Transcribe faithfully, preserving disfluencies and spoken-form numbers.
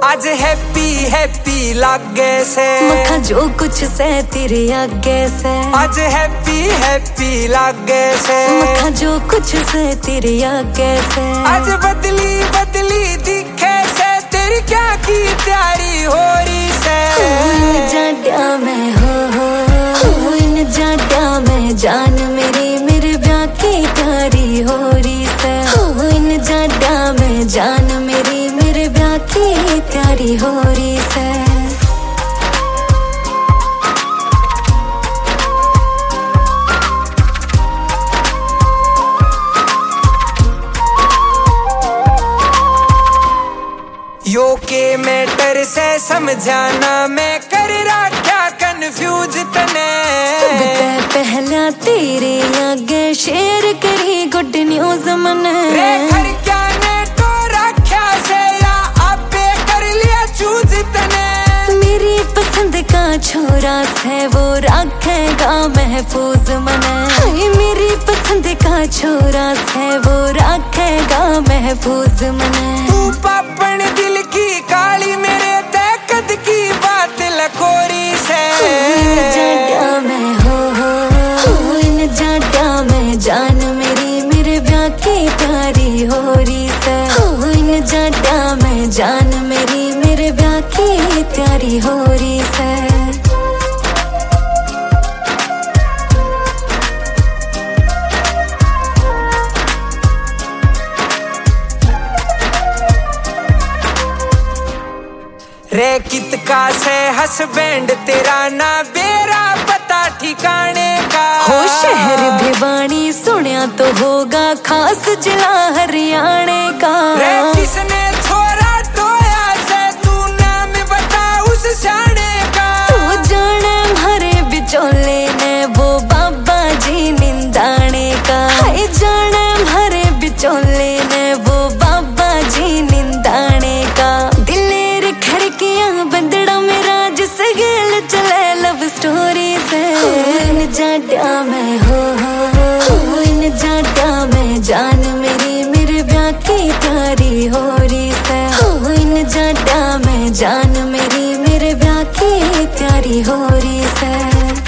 आज happy happy लागे से मखा जो कुछ से तेरे आगे से। आज हैप्पी हैप्पी लागे से मखा जो कुछ से तेरे आगे से। आज बदली बदली दिखे से तेरी क्या की तैयारी हो रही से। इन जाड्या में हो हो हो इन जाड्या में जान मेरी मेरे ब्याह की तैयारी हो रही से। हो इन जाड्या में जान मेरी मेरे ब्याह की तैयारी हो रही से। यो के मैटर से समझाना मैं कर रखा कंफ्यूज तने। सबसे पहला तेरे आगे शेयर करी गुड न्यूज मने। रे घर क्या ने तो रखा से या आपे कर लिया चूज तने। मेरी पसंद का छोरा है वो रखेगा महफूज मने। हाय मेरी पसंद का छोरा है वो रखेगा महफूज मने। तू पापन दिल की काली मेरे ते कद की बात लकोरी से। इन जाड्या में हो हो हो इन जाड्या में जान मेरी मेरे ब्याह की तैयारी हो रही से। हो इन जाड्या में जान मेरी मेरे ब्याह की तैयारी हो रही से। रे कितका से हस्बैंड तेरा ना बेरा पता ठिकाने का। हो शहर भिवानी सुनिया तो होगा खास जिला हरियाणा का। रे किसने छोरा टोया से तू नाम बता उस शाने का। तू जाने हमारे बिचौले ने वो बाबा जी निंदाने का। हाय जाने हमारे बिचौले ने वो बाबा जी निंदाने का। दिलेर खड़कियां बंदड़ा मेरा जिस गेल चले लव स्टोरी से। इन जाड्या में हो हो हो इन जाड्या में जान मेरी मेरे ब्याह की तैयारी हो रही से। हो इन जाड्या में जान मेरी मेरे ब्याह की तैयारी हो रही से।